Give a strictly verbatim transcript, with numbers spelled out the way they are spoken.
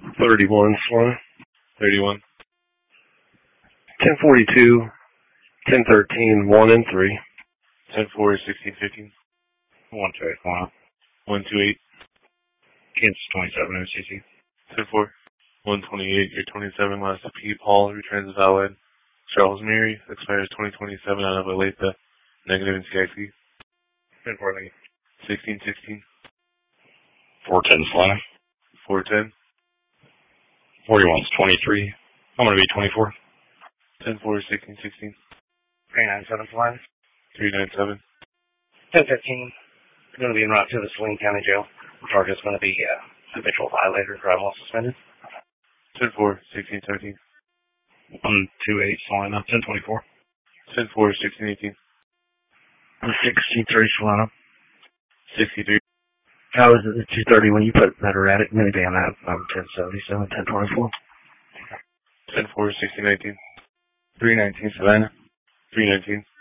thirty-one, Solana. thirty-one. ten forty-two, ten thirteen, one and three. ten four, sixteen fifteen. one two eight, Solana. one two eight. Kansas twenty-seven, O C C. ten four. one twenty-eight, your twenty-seven, last P. Paul, returns valid. Charles Mary, expires twenty twenty-seven out of Olathe, negative in C I C. ten four, Lee. sixteen sixteen. four ten, Solana. four ten. forty-one's twenty-three. I'm going to be twenty-four. ten four, sixteen sixteen. three nine seven, Solana. three nine seven. ten fifteen. Going to be en route to the Saline County Jail. Target's going to be uh, habitual violator, drive while suspended. ten four, sixteen seventeen. one two eight, Solana. ten twenty-four. ten four, sixteen eighteen. sixty-three, Solana. sixty-three. How is it the two thirty when you put that erratic minivan at um, ten seventy-seven, ten twenty-four? ten four, sixteen nineteen. three nineteen, Savannah. three nineteen.